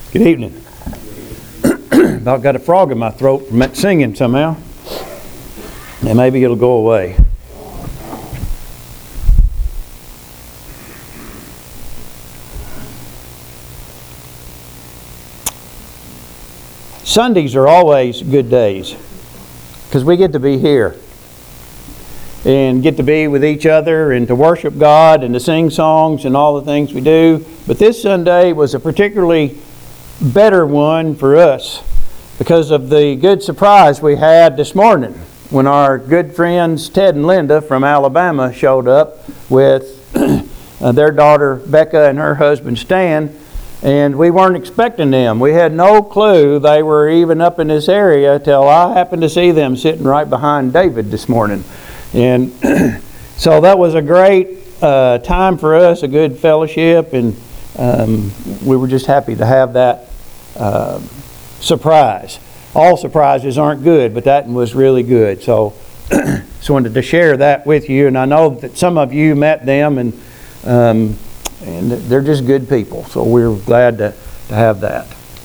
Good evening. About got a frog in my throat from that singing somehow. And maybe it'll go away. Sundays are always good days because we get to be here and get to be with each other and to worship God and to sing songs and all the things we do. But this Sunday was a particularly better one for us because of the good surprise we had this morning when our good friends Ted and Linda from Alabama showed up with their daughter Becca and her husband Stan, and we weren't expecting them. We had no clue they were even up in this area till I happened to see them sitting right behind David this morning. And so that was a great time for us, a good fellowship, and we were just happy to have that surprise. All surprises aren't good, but that was really good. So just wanted to share that with you, and I know that some of you met them, and they're just good people. So we're glad to have that.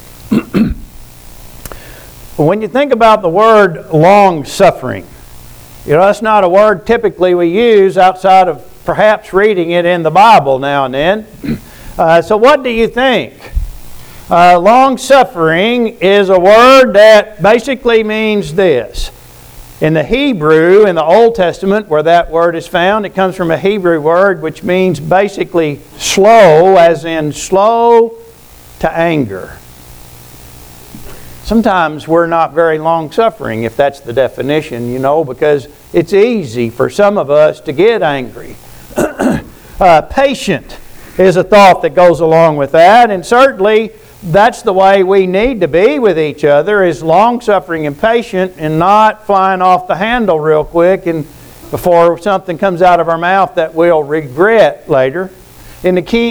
When you think about the word long-suffering, you know, that's not a word typically we use outside of perhaps reading it in the Bible now and then. So what do you think? Long-suffering is a word that basically means this. In the Hebrew, in the Old Testament, where that word is found, it comes from a Hebrew word which means basically slow, as in slow to anger. Sometimes we're not very long-suffering, if that's the definition, you know, because it's easy for some of us to get angry. Patient is a thought that goes along with that, and certainly that's the way we need to be with each other, is long-suffering and patient and not flying off the handle real quick and before something comes out of our mouth that we'll regret later. In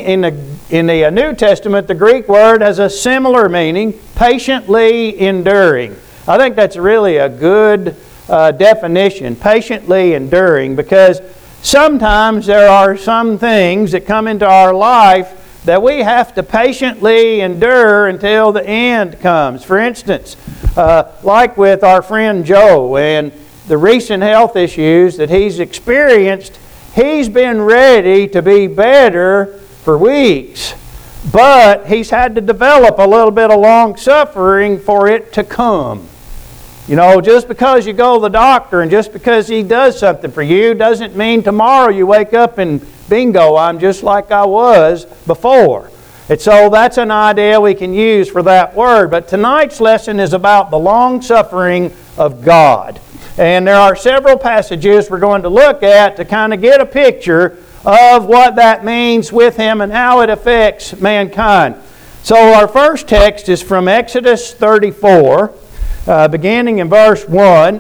the New Testament, the Greek word has a similar meaning, patiently enduring. I think that's really a good definition, patiently enduring, because sometimes there are some things that come into our life that we have to patiently endure until the end comes. For instance, like with our friend Joe and the recent health issues that he's experienced, he's been ready to be better for weeks, but he's had to develop a little bit of long-suffering for it to come. You know, just because you go to the doctor and just because he does something for you doesn't mean tomorrow you wake up and bingo, I'm just like I was before. And so that's an idea we can use for that word. But tonight's lesson is about the long-suffering of God. And there are several passages we're going to look at to kind of get a picture of what that means with Him and how it affects mankind. So our first text is from Exodus 34. Beginning in verse 1.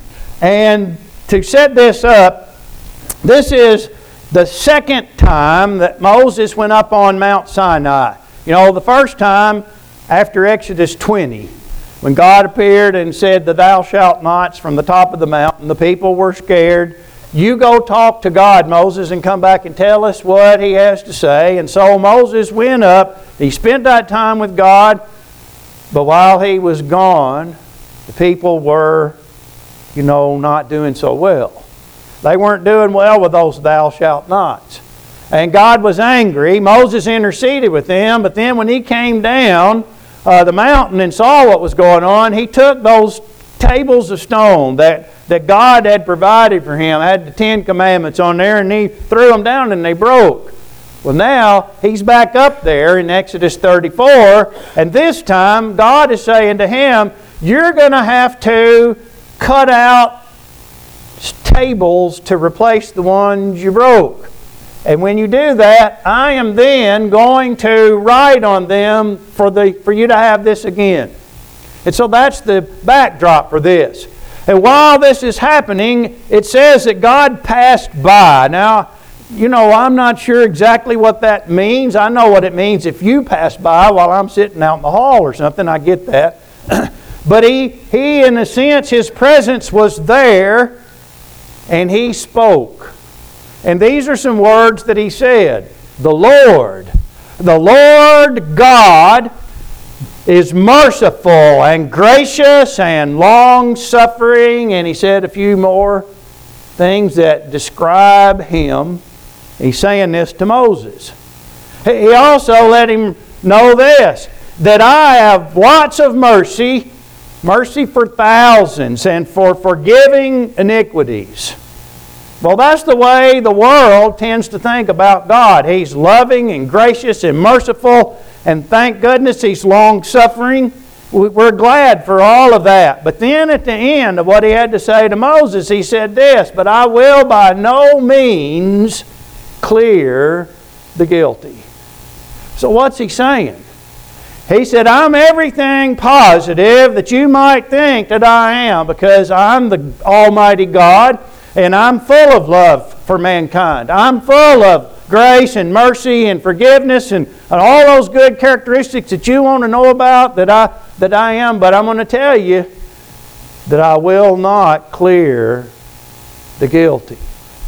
And to set this up, this is the second time that Moses went up on Mount Sinai. You know, the first time after Exodus 20, when God appeared and said the thou shalt nots from the top of the mountain, the people were scared. You go talk to God, Moses, and come back and tell us what He has to say. And so Moses went up. He spent that time with God. But while he was gone, the people were, you know, not doing so well. They weren't doing well with those thou shalt nots. And God was angry. Moses interceded with them, but then when he came down the mountain and saw what was going on, he took those tables of stone that God had provided for him, had the 10 Commandments on there, and he threw them down and they broke. Well, now he's back up there in Exodus 34, and this time God is saying to him, you're going to have to cut out tables to replace the ones you broke. And when you do that, I am then going to write on them for you to have this again. And so that's the backdrop for this. And while this is happening, it says that God passed by. Now, you know, I'm not sure exactly what that means. I know what it means if you pass by while I'm sitting out in the hall or something. I get that. But he, in a sense, His presence was there, and He spoke. And these are some words that He said. The Lord God is merciful and gracious and long-suffering. And he said a few more things that describe him. He's saying this to Moses. He also let him know this, that I have lots of mercy, mercy for thousands, and for forgiving iniquities. Well, that's the way the world tends to think about God. He's loving and gracious and merciful, and thank goodness He's long-suffering. We're glad for all of that. But then at the end of what He had to say to Moses, He said this, but I will by no means clear the guilty. So what's He saying? He said, I'm everything positive that you might think that I am, because I'm the Almighty God, and I'm full of love for mankind. I'm full of grace and mercy and forgiveness and all those good characteristics that you want to know about that I am. But I'm going to tell you that I will not clear the guilty.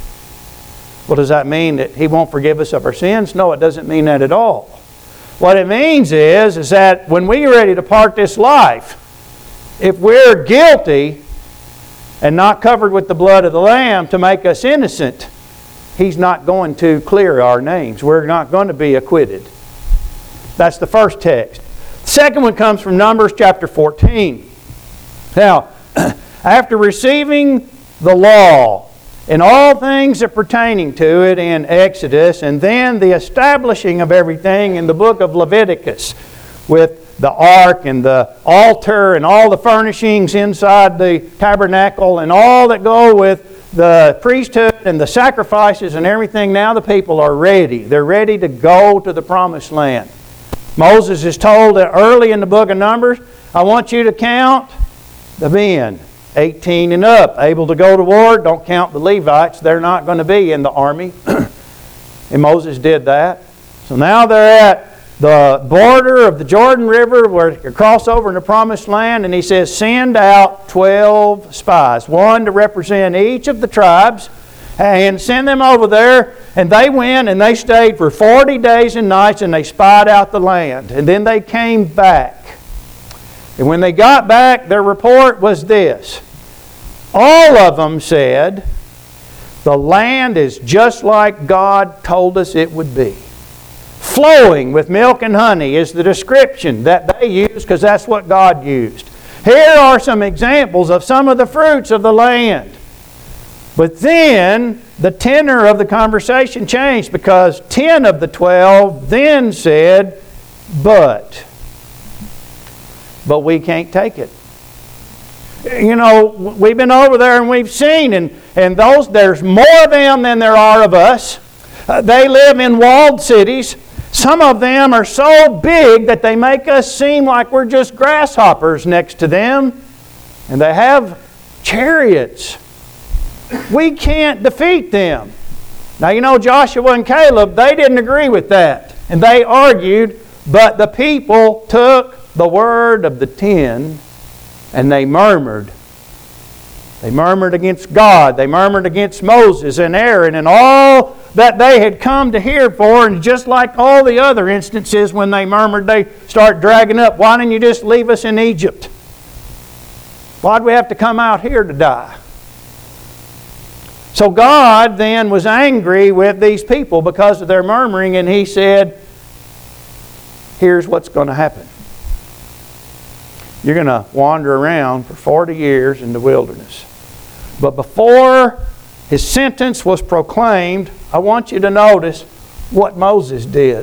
Well, does that mean that He won't forgive us of our sins? No, it doesn't mean that at all. What it means is that when we're ready to part this life, if we're guilty and not covered with the blood of the Lamb to make us innocent, He's not going to clear our names. We're not going to be acquitted. That's the first text. The second one comes from Numbers chapter 14. Now, after receiving the law and all things that pertaining to it in Exodus, and then the establishing of everything in the book of Leviticus with the ark and the altar and all the furnishings inside the tabernacle and all that go with the priesthood and the sacrifices and everything, now the people are ready. They're ready to go to the promised land. Moses is told that early in the book of Numbers, I want you to count the men, 18 and up, able to go to war. Don't count the Levites. They're not going to be in the army. And Moses did that. So now they're at the border of the Jordan River where you cross over in the promised land, and he says, send out 12 spies, one to represent each of the tribes, and send them over there. And they went and they stayed for 40 days and nights, and they spied out the land. And then they came back. And when they got back, their report was this. All of them said, the land is just like God told us it would be. Flowing with milk and honey is the description that they used, because that's what God used. Here are some examples of some of the fruits of the land. But then the tenor of the conversation changed, because 10 of the 12 then said, but we can't take it. You know, we've been over there and we've seen, and there's more of them than there are of us. They live in walled cities. Some of them are so big that they make us seem like we're just grasshoppers next to them. And they have chariots. We can't defeat them. Now, you know, Joshua and Caleb, they didn't agree with that. And they argued, but the people took the word of the 10 and they murmured. They murmured against God. They murmured against Moses and Aaron and all that they had come to hear for. And just like all the other instances when they murmured, they start dragging up, why didn't you just leave us in Egypt? Why'd we have to come out here to die? So God then was angry with these people because of their murmuring, and He said, here's what's going to happen. You're going to wander around for 40 years in the wilderness. But before His sentence was proclaimed, I want you to notice what Moses did.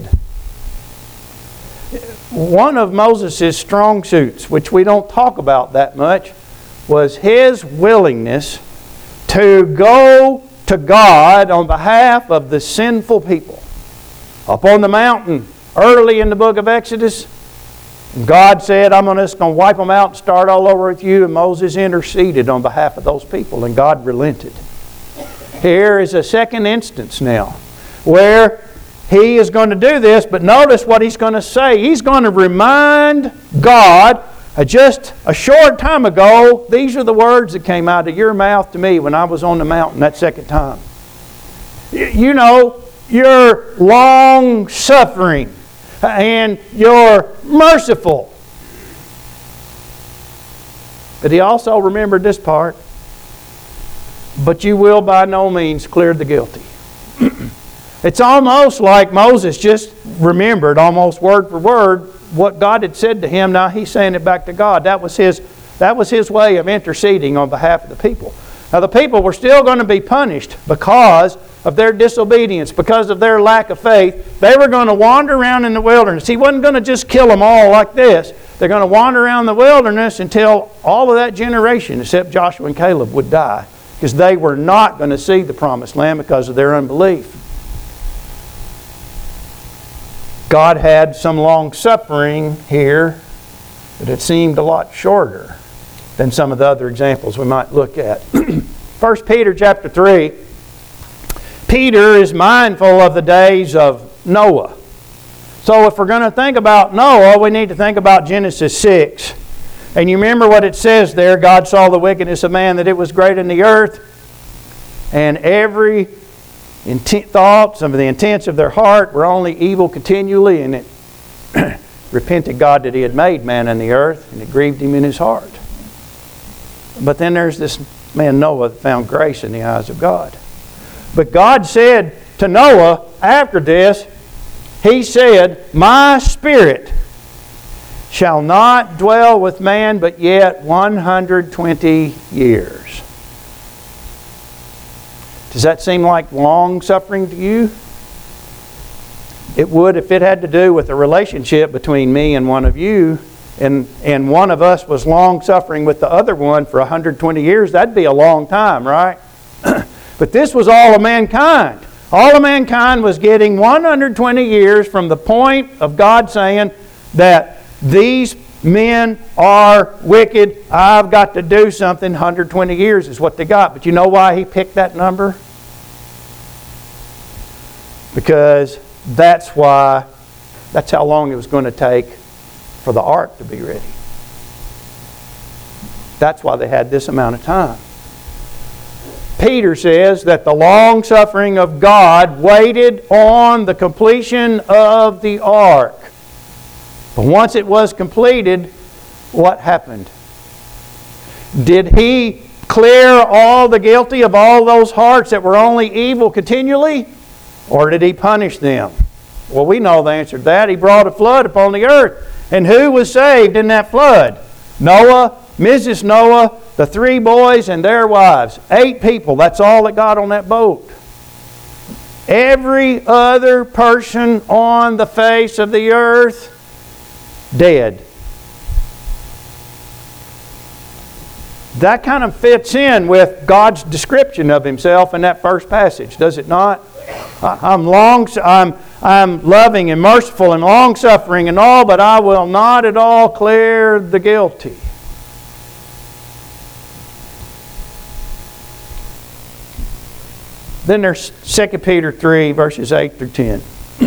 One of Moses' strong suits, which we don't talk about that much, was his willingness to go to God on behalf of the sinful people. Up on the mountain, early in the book of Exodus, God said, I'm just going to wipe them out and start all over with you. And Moses interceded on behalf of those people, and God relented. Here is a second instance now where he is going to do this, but notice what he's going to say. He's going to remind God, just a short time ago, these are the words that came out of your mouth to me when I was on the mountain that second time. You know, you're long-suffering and you're merciful But he also remembered this part. But you will by no means clear the guilty. It's almost like Moses just remembered, almost word for word, what God had said to him. Now he's saying it back to God. That was his way of interceding on behalf of the people. Now the people were still going to be punished because of their disobedience, because of their lack of faith. They were going to wander around in the wilderness. He wasn't going to just kill them all like this. They're going to wander around the wilderness until all of that generation, except Joshua and Caleb, would die, because they were not going to see the promised land because of their unbelief. God had some long suffering here, but it seemed a lot shorter than some of the other examples we might look at. 1 Peter chapter 3, Peter is mindful of the days of Noah. So if we're going to think about Noah, we need to think about Genesis 6. And you remember what it says there, God saw the wickedness of man, that it was great in the earth, and every thought, some of the intents of their heart were only evil continually, and it repented God that He had made man in the earth, and it grieved Him in his heart. But then there's this man Noah that found grace in the eyes of God. But God said to Noah after this, He said, my spirit shall not dwell with man but yet 120 years. Does that seem like long suffering to you? It would if it had to do with a relationship between me and one of you, and one of us was long suffering with the other one for 120 years. That'd be a long time, right? But this was all of mankind. All of mankind was getting 120 years from the point of God saying that these men are wicked. I've got to do something. 120 years is what they got. But you know why He picked that number? Because that's how long it was going to take for the ark to be ready. That's why they had this amount of time. Peter says that the long suffering of God waited on the completion of the ark. But once it was completed, what happened? Did He clear all the guilty of all those hearts that were only evil continually? Or did He punish them? Well, we know the answer to that. He brought a flood upon the earth. And who was saved in that flood? Noah, Mrs. Noah, the 3 boys and their wives. 8 people. That's all that got on that boat. Every other person on the face of the earth, dead. That kind of fits in with God's description of Himself in that first passage, does it not? I'm loving and merciful and long-suffering and all, but I will not at all clear the guilty. Then there's 2 Peter 3, verses 8 through 10.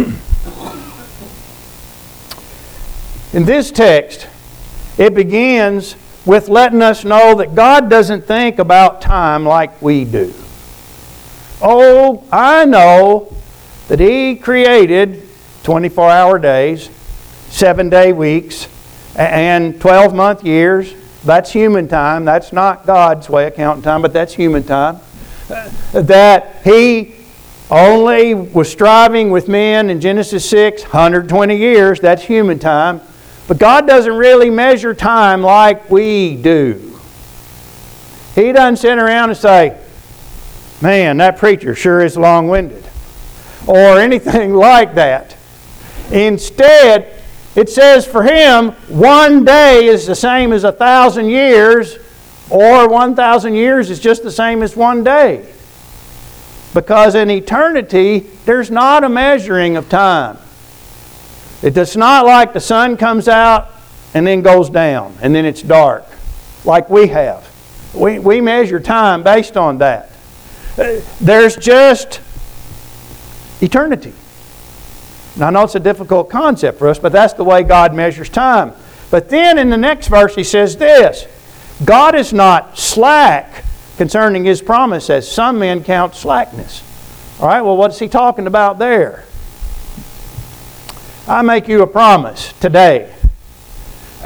In this text, it begins with letting us know that God doesn't think about time like we do. Oh, I know that He created 24-hour days, 7-day weeks, and 12-month years. That's human time. That's not God's way of counting time, but that's human time. That He only was striving with men in Genesis 6, 120 years. That's human time. But God doesn't really measure time like we do. He doesn't sit around and say, man, that preacher sure is long-winded, or anything like that. Instead, it says for Him, 1 day is the same as 1,000 years, or 1,000 years is just the same as 1 day. Because in eternity, there's not a measuring of time. It's not like the sun comes out and then goes down, and then it's dark, like we have. We measure time based on that. There's just eternity. Now, I know it's a difficult concept for us, but that's the way God measures time. But then in the next verse He says this, God is not slack concerning His promise, as some men count slackness. All right, well, what's He talking about there? I make you a promise today,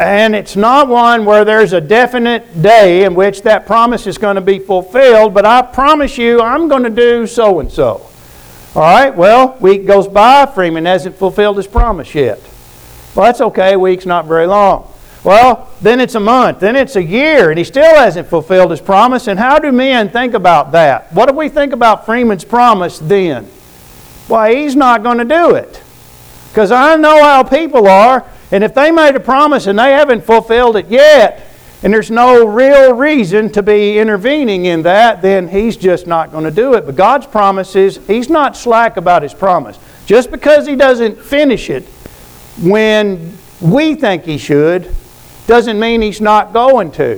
And it's not one where there's a definite day in which that promise is going to be fulfilled, but I promise you I'm going to do so and so. All right, well, week goes by, Freeman hasn't fulfilled his promise yet. Well, that's okay, a week's not very long. Well, then it's a month, then it's a year, and he still hasn't fulfilled his promise. And how do men think about that? What do we think about Freeman's promise then? Why, he's not going to do it. Because I know how people are, and if they made a promise and they haven't fulfilled it yet, and there's no real reason to be intervening in that, then he's just not going to do it. But God's promise is He's not slack about His promise. Just because He doesn't finish it when we think He should, doesn't mean He's not going to.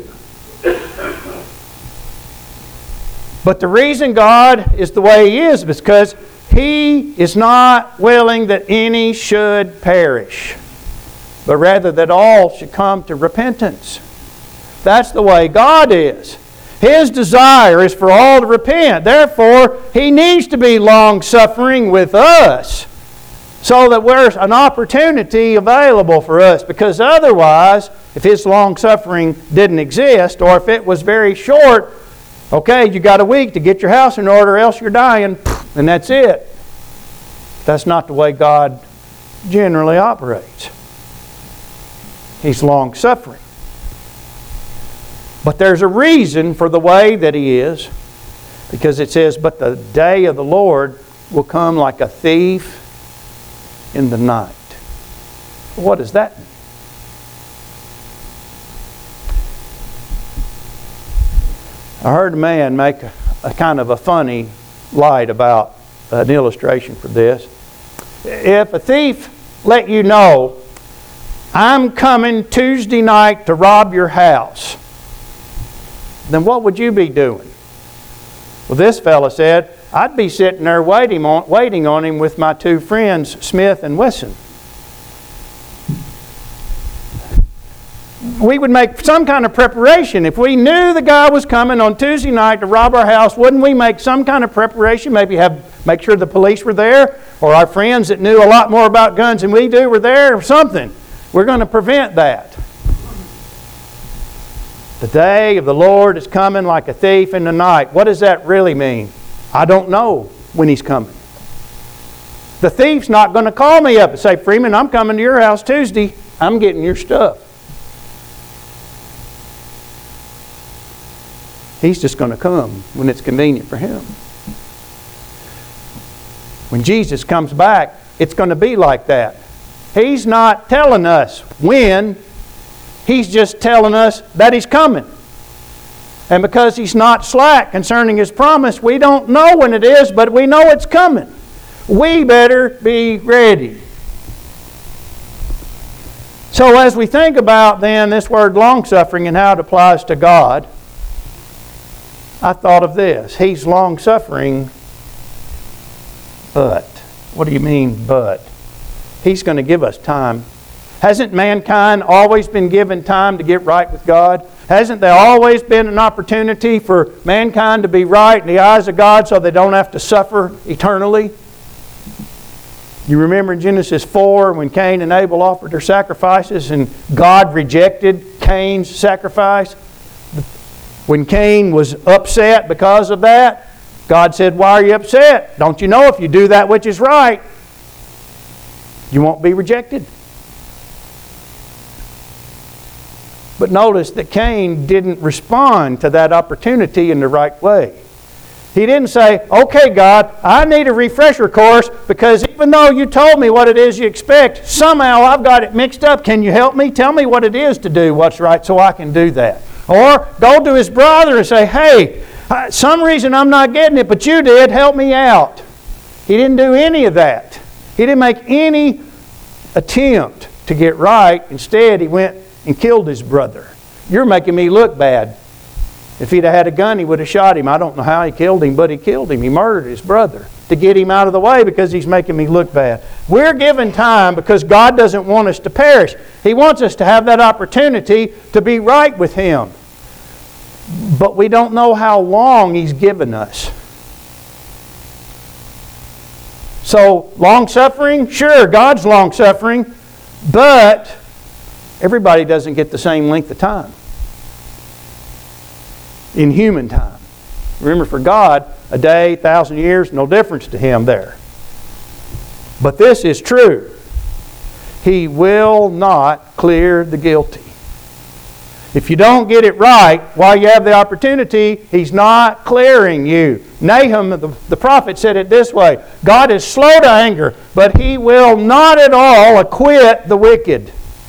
But the reason God is the way He is because He is not willing that any should perish, but rather that all should come to repentance. That's the way God is. His desire is for all to repent. Therefore, He needs to be long-suffering with us so that there's an opportunity available for us. Because otherwise, if His long-suffering didn't exist, or if it was very short, okay, you got a week to get your house in order, else you're dying, and that's it. That's not the way God generally operates. He's long-suffering. But there's a reason for the way that He is, because it says, but the day of the Lord will come like a thief in the night. What does that mean? I heard a man make a kind of a funny light about an illustration for this. If a thief let you know, I'm coming Tuesday night to rob your house, then what would you be doing? Well, this fella said, I'd be sitting there waiting on him with my two friends, Smith and Wesson. We would make some kind of preparation. If we knew the guy was coming on Tuesday night to rob our house, wouldn't we make some kind of preparation? Maybe make sure the police were there, or our friends that knew a lot more about guns than we do were there, or something. We're going to prevent that. The day of the Lord is coming like a thief in the night. What does that really mean? I don't know when He's coming. The thief's not going to call me up and say, Freeman, I'm coming to your house Tuesday. I'm getting your stuff. He's just going to come when it's convenient for Him. When Jesus comes back, it's going to be like that. He's not telling us when. He's just telling us that He's coming. And because He's not slack concerning His promise, we don't know when it is, but we know it's coming. We better be ready. So as we think about then this word long-suffering and how it applies to God, I thought of this. He's long-suffering, but. What do you mean, but? He's going to give us time. Hasn't mankind always been given time to get right with God? Hasn't there always been an opportunity for mankind to be right in the eyes of God so they don't have to suffer eternally? You remember in Genesis 4 when Cain and Abel offered their sacrifices and God rejected Cain's sacrifice? When Cain was upset because of that, God said, why are you upset? Don't you know if you do that which is right, you won't be rejected? But notice that Cain didn't respond to that opportunity in the right way. He didn't say, okay, God, I need a refresher course because even though you told me what it is you expect, somehow I've got it mixed up. Can you help me? Tell me what it is to do what's right so I can do that. Or go to his brother and say, hey, some reason I'm not getting it, but you did. Help me out. He didn't do any of that. He didn't make any attempt to get right. Instead, he went and killed his brother. You're making me look bad. If he'd have had a gun, he would have shot him. I don't know how he killed him, but he killed him. He murdered his brother to get him out of the way because he's making me look bad. We're given time because God doesn't want us to perish. He wants us to have that opportunity to be right with Him. But we don't know how long He's given us. So, long-suffering? Sure, God's long-suffering. But Everybody doesn't get the same length of time in human time. Remember, for God, a day, 1,000 years, no difference to Him there. But this is true. He will not clear the guilty. If you don't get it right while you have the opportunity, He's not clearing you. Nahum, the prophet, said it this way: God is slow to anger, but He will not at all acquit the wicked.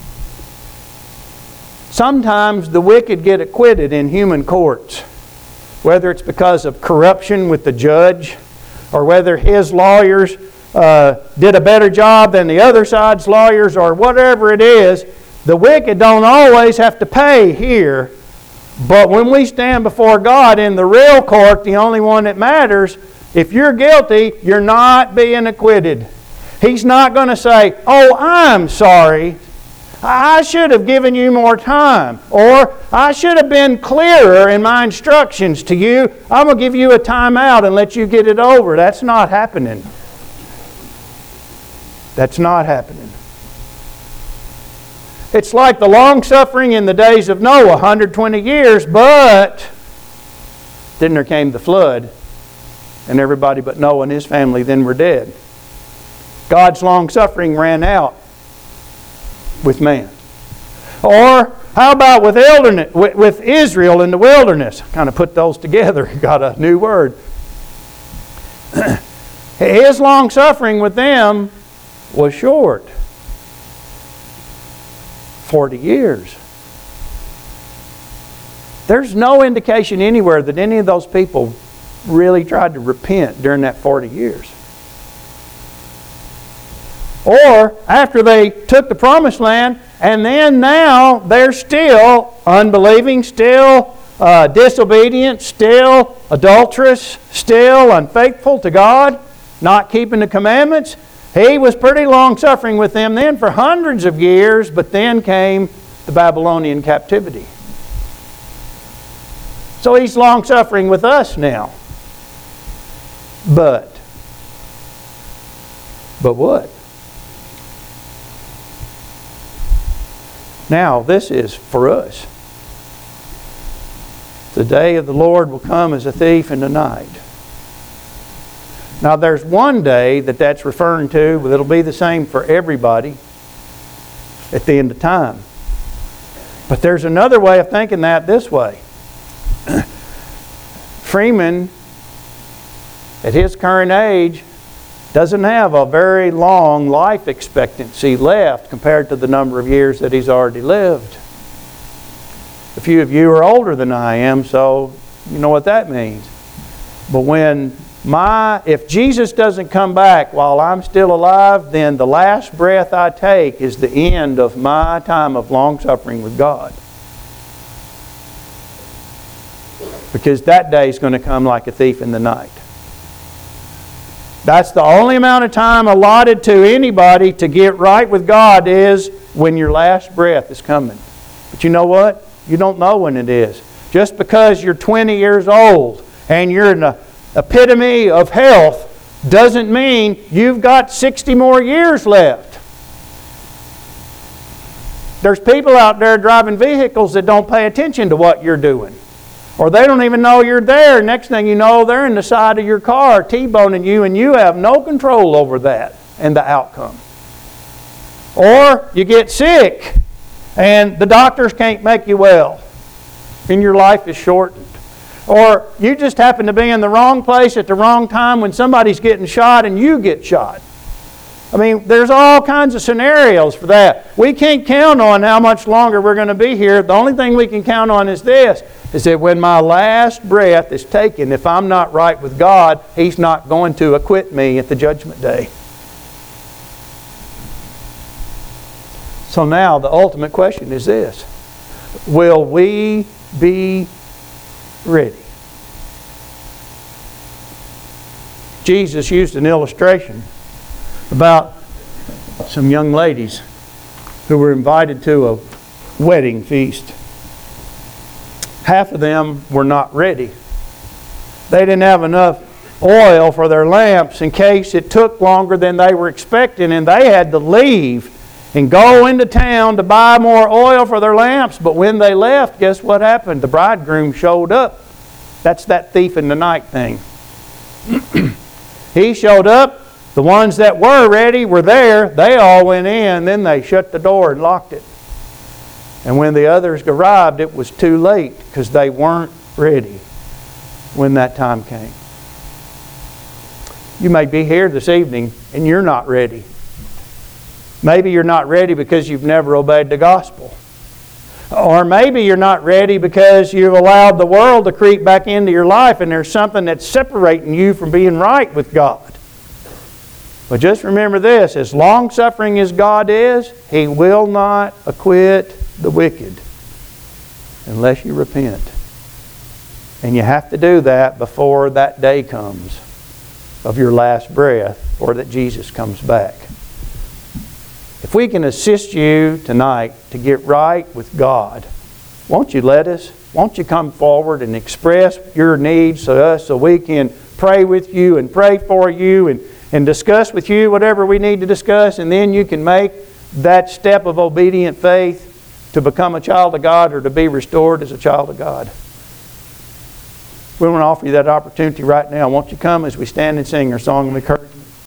Sometimes the wicked get acquitted in human courts, whether it's because of corruption with the judge, or whether his lawyers did a better job than the other side's lawyers, or whatever it is. The wicked don't always have to pay here. But when we stand before God in the real court, the only one that matters, if you're guilty, you're not being acquitted. He's not going to say, "Oh, I'm sorry. I should have given you more time." Or, "I should have been clearer in my instructions to you. I'm going to give you a timeout and let you get it over." That's not happening. That's not happening. It's like the long-suffering in the days of Noah, 120 years, but then there came the flood, and everybody but Noah and his family then were dead. God's long-suffering ran out with man. Or how about with Israel in the wilderness? Kind of put those together, got a new word. His long-suffering with them was short. 40 years. There's no indication anywhere that any of those people really tried to repent during that 40 years. Or after they took the promised land, and then now they're still unbelieving, still disobedient, still adulterous, still unfaithful to God, not keeping the commandments. He was pretty long-suffering with them then for hundreds of years, but then came the Babylonian captivity. So He's long-suffering with us now. But what? Now, this is for us. The day of the Lord will come as a thief in the night. Now, there's one day that's referring to, but it'll be the same for everybody at the end of time. But there's another way of thinking that this way. Freeman, at his current age, doesn't have a very long life expectancy left compared to the number of years that he's already lived. A few of you are older than I am, so you know what that means. But if Jesus doesn't come back while I'm still alive, then the last breath I take is the end of my time of long-suffering with God. Because that day is going to come like a thief in the night. That's the only amount of time allotted to anybody to get right with God, is when your last breath is coming. But you know what? You don't know when it is. Just because you're 20 years old and you're in the epitome of health doesn't mean you've got 60 more years left. There's people out there driving vehicles that don't pay attention to what you're doing. Or they don't even know you're there. Next thing you know, they're in the side of your car T-boning you, and you have no control over that and the outcome. Or you get sick and the doctors can't make you well and your life is shortened. Or you just happen to be in the wrong place at the wrong time when somebody's getting shot and you get shot. I mean, there's all kinds of scenarios for that. We can't count on how much longer we're going to be here. The only thing we can count on is this, is that when my last breath is taken, if I'm not right with God, He's not going to acquit me at the judgment day. So now the ultimate question is this: will we be ready? Jesus used an illustration about some young ladies who were invited to a wedding feast. Half of them were not ready. They didn't have enough oil for their lamps in case it took longer than they were expecting, and they had to leave and go into town to buy more oil for their lamps. But when they left, guess what happened? The bridegroom showed up. That's that thief in the night thing. He showed up. The ones that were ready were there. They all went in. Then they shut the door and locked it. And when the others arrived, it was too late because they weren't ready when that time came. You may be here this evening and you're not ready. Maybe you're not ready because you've never obeyed the gospel. Or maybe you're not ready because you've allowed the world to creep back into your life and there's something that's separating you from being right with God. But just remember this, as long-suffering as God is, He will not acquit the wicked unless you repent. And you have to do that before that day comes of your last breath or that Jesus comes back. If we can assist you tonight to get right with God, won't you let us? Won't you come forward and express your needs to us so we can pray with you and pray for you and discuss with you whatever we need to discuss, and then you can make that step of obedient faith to become a child of God or to be restored as a child of God. We want to offer you that opportunity right now. Won't you come as we stand and sing our song of encouragement?